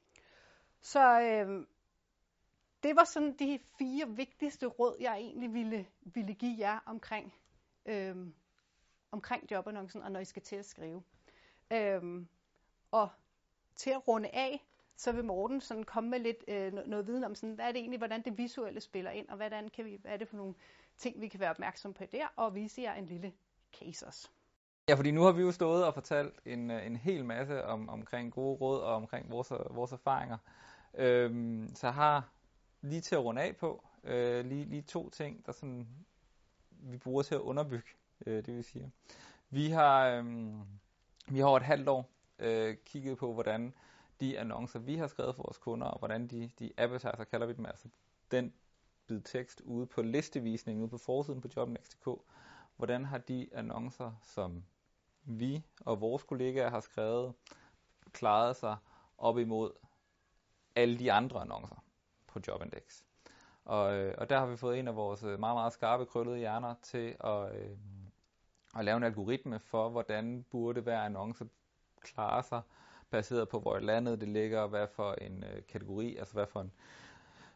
Så øhm, det var sådan de fire vigtigste råd, jeg egentlig ville, ville give jer omkring, øhm, omkring jobannoncen, og når I skal til at skrive. Øhm, og til at runde af, så vil Morten sådan komme med lidt øh, noget viden om, sådan, hvad er det egentlig, hvordan det visuelle spiller ind, og hvordan kan vi, hvad er det for nogle ting, vi kan være opmærksom på der, og vise jer en lille case også. Ja, fordi nu har vi jo stået og fortalt en, en hel masse om, omkring gode råd og omkring vores, vores erfaringer. Øhm, så jeg har lige til at runde af på, øh, lige, lige to ting, der sådan, vi bruger til at underbygge øh, det, vi siger. Vi har, øh, vi har over et halvt år øh, kigget på, hvordan de annoncer, vi har skrevet for vores kunder, og hvordan de, de advertiser, kalder vi dem, altså den bid tekst ude på listevisningen, ude på forsiden på Jobnext punktum d k, hvordan har de annoncer, som vi og vores kollegaer har skrevet, klaret sig op imod alle de andre annoncer på Jobindex. Og, og der har vi fået en af vores meget, meget skarpe, krøllede hjerner til at, øh, at lave en algoritme for, hvordan burde hver annonce klare sig, baseret på, hvor i landet det ligger, og hvad for en øh, kategori, altså hvad for en,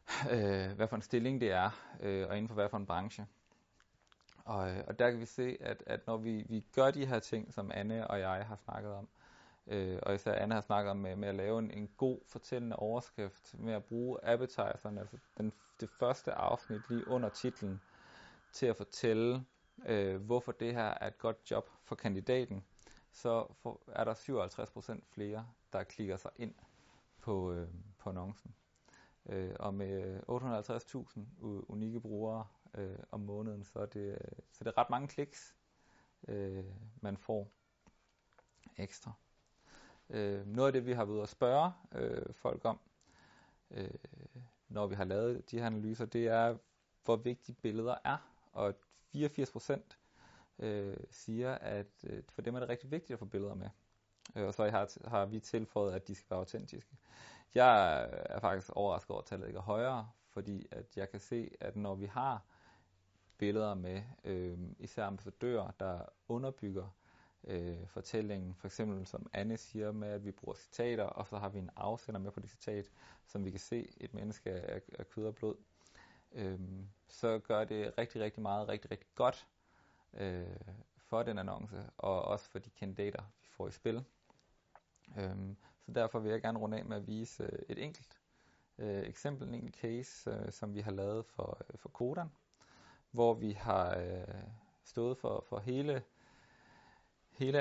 øh, hvad for en stilling det er, øh, og inden for hvad for en branche. Og, og der kan vi se, at, at når vi, vi gør de her ting, som Anne og jeg har snakket om, øh, og især Anne har snakket om med, med at lave en, en god fortællende overskrift, med at bruge appetizeren, altså den, det første afsnit lige under titlen, til at fortælle, øh, hvorfor det her er et godt job for kandidaten, så for, er der syvoghalvtreds procent flere, der klikker sig ind på, øh, på annoncen. Øh, og med otte hundrede og halvtreds tusind unikke brugere øh, om måneden, så er, det, så det er ret mange kliks, øh, man får ekstra. Øh, noget af det, vi har været at spørge øh, folk om, øh, når vi har lavet de her analyser, det er, hvor vigtige billeder er. Og fireogfirs procent øh, siger, at øh, for dem er det rigtig vigtigt at få billeder med. Øh, og så har, har vi tilføjet, at de skal være autentiske. Jeg er faktisk overrasket over, at tallet ikke er højere, fordi at jeg kan se, at når vi har billeder med, øh, især ambassadører, der underbygger øh, fortællingen, for eksempel som Anne siger med, at vi bruger citater, og så har vi en afsender med på det citat, som vi kan se et menneske af, af kød og blod, øh, så gør det rigtig, rigtig meget, rigtig, rigtig godt øh, for den annonce, og også for de kandidater, vi får i spil. Øhm, så derfor vil jeg gerne runde af med at vise øh, et enkelt øh, eksempel, en enkelt case, øh, som vi har lavet for, øh, for Codan, hvor vi har øh, stået for, for hele, hele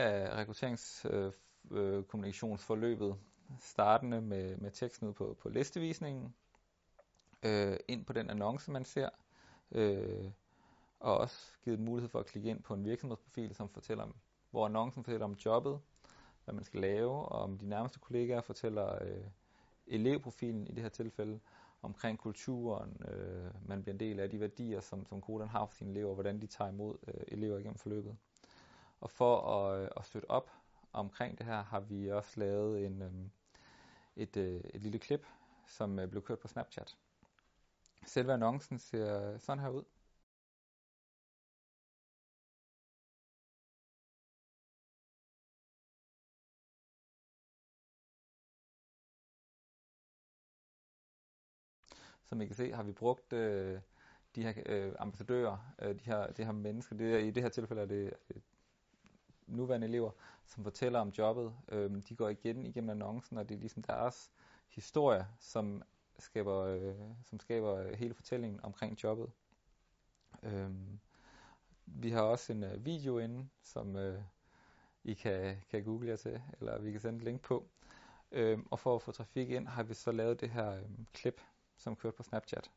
rekrutteringskommunikationsforløbet, øh, øh, startende med, med teksten ud på, på listevisningen, øh, ind på den annonce, man ser, øh, og også givet mulighed for at klikke ind på en virksomhedsprofil, som fortæller om, hvor annoncen fortæller om jobbet, hvad man skal lave, og om de nærmeste kollegaer fortæller øh, elevprofilen i det her tilfælde, omkring kulturen, øh, man bliver en del af de værdier, som, som Codan har for sine elever, hvordan de tager imod øh, elever igennem forløbet. Og for at, øh, at støtte op omkring det her, har vi også lavet en, øh, et, øh, et lille klip, som øh, blev kørt på Snapchat. Selve annoncen ser sådan her ud. Som I kan se, har vi brugt øh, de her øh, ambassadører, øh, de, her, de her mennesker, det er, i det her tilfælde er det øh, nuværende elever, som fortæller om jobbet. Øh, de går igen igennem annoncen, og det er ligesom deres historie, som skaber, øh, som skaber hele fortællingen omkring jobbet. Øh, vi har også en øh, video inde, som øh, I kan, kan google jer til, eller vi kan sende et link på. Øh, og for at få trafik ind, har vi så lavet det her øh, klip, som kørte på Snapchat.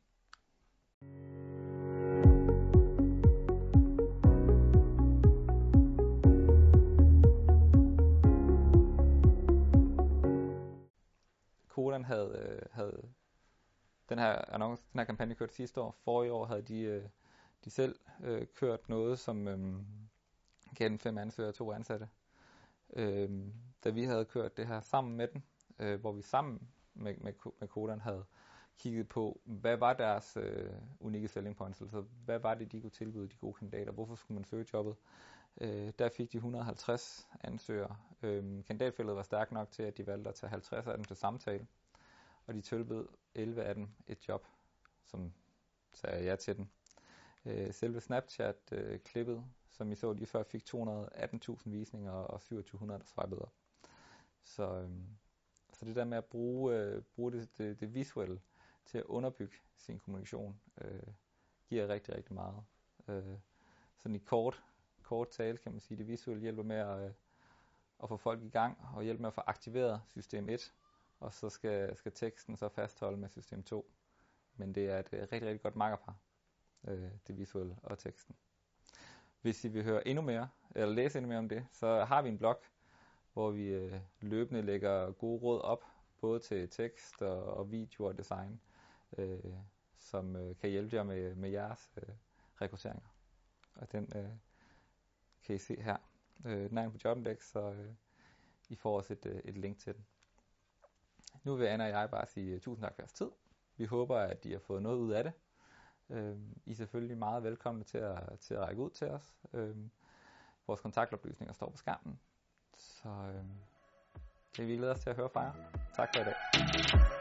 Codan havde, havde den her annonce, den her kampagne kørt sidste år. Forrige år havde de, de selv øh, kørt noget, som øh, gav den fem ansøgere og to ansatte. Øh, da vi havde kørt det her sammen med den, øh, hvor vi sammen med, med, med Codan havde kigget på, hvad var deres øh, unikke selling points, altså hvad var det, de kunne tilbyde de gode kandidater, hvorfor skulle man søge jobbet. Øh, der fik de et hundrede og halvtreds ansøgere. Øh, kandidatfeltet var stærkt nok til, at de valgte at tage halvtreds af dem til samtale, og de tilbød elleve af dem et job, som sagde ja til den. Øh, selve Snapchat-klippet, øh, som I så lige før, fik to hundrede og atten tusind visninger og syvogtyve hundrede, der swipede op. Så, øh, så det der med at bruge, øh, bruge det, det, det visuelle til at underbygge sin kommunikation, øh, giver rigtig, rigtig meget. Øh, sådan i kort, kort tale kan man sige, det visuelle hjælper med at, øh, at få folk i gang, og hjælper med at få aktiveret system et, og så skal, skal teksten så fastholde med system to. Men det er et øh, rigtig, rigtig godt makkerpar, øh, det visuelle og teksten. Hvis I vil høre endnu mere, eller læse endnu mere om det, så har vi en blog, hvor vi øh, løbende lægger gode råd op, både til tekst og, og video og design, øh, som øh, kan hjælpe jer med, med jeres øh, rekrutteringer. Og den øh, kan I se her. Øh, den er på Jobindex, så øh, I får også et, øh, et link til den. Nu vil Anna og jeg bare sige uh, tusind tak for jeres tid. Vi håber, at I har fået noget ud af det. Øh, I er selvfølgelig meget velkomne til at, til at række ud til os. Øh, vores kontaktoplysninger står på skærmen. Så øh, det vi glæder os til at høre fra jer. Tak for i dag.